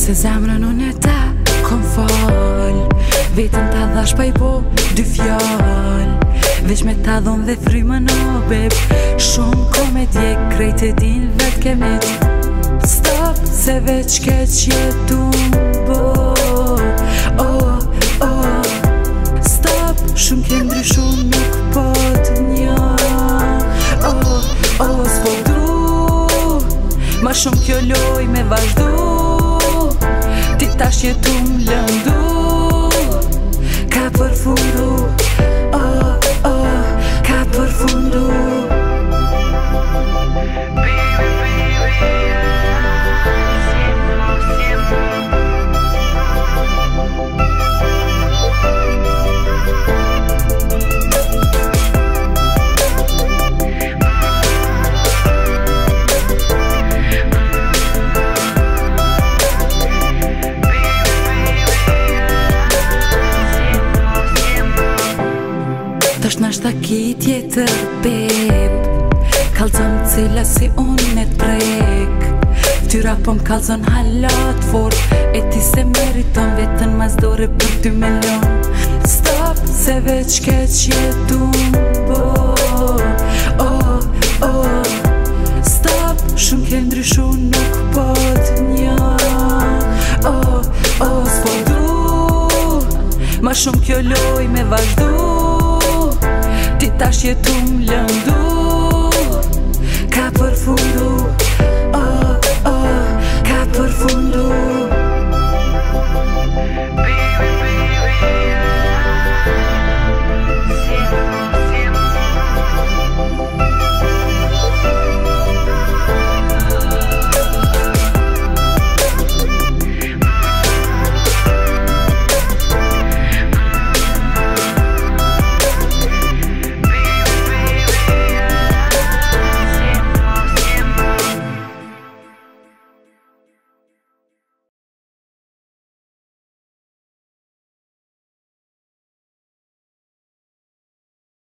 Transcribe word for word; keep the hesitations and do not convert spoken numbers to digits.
Se zemrën unë e ta kom fal, vetëm ta dhash pa i po dy fjall, veç me ta dhon dhe frymën o beb. Shumë komedje krejt e din vet kemit. Stop, se veç keq jetu bo. Oh, oh, stop, shumë ke ndryshu nuk po t'njo. Oh, oh, s'po du, ma shumë kjo loj me vazhdu. Ti tash jetu m'lëndu, ka përfundu. Oh, oh, ka përfundu. Tash nashta ki tjetër beb, kalzon cila si unë e t'prek. Ftyra po m'kalzon halat fort, e ti se meriton vetën mas dore për dy milion. Stop, se veç keq jetu bo. Oh, oh, stop, shumë ke ndryshu nuk po t'njo. Oh, oh, s'po du, ma shumë kjo loj me vazhdu. Ti tash jetu m'lëndu.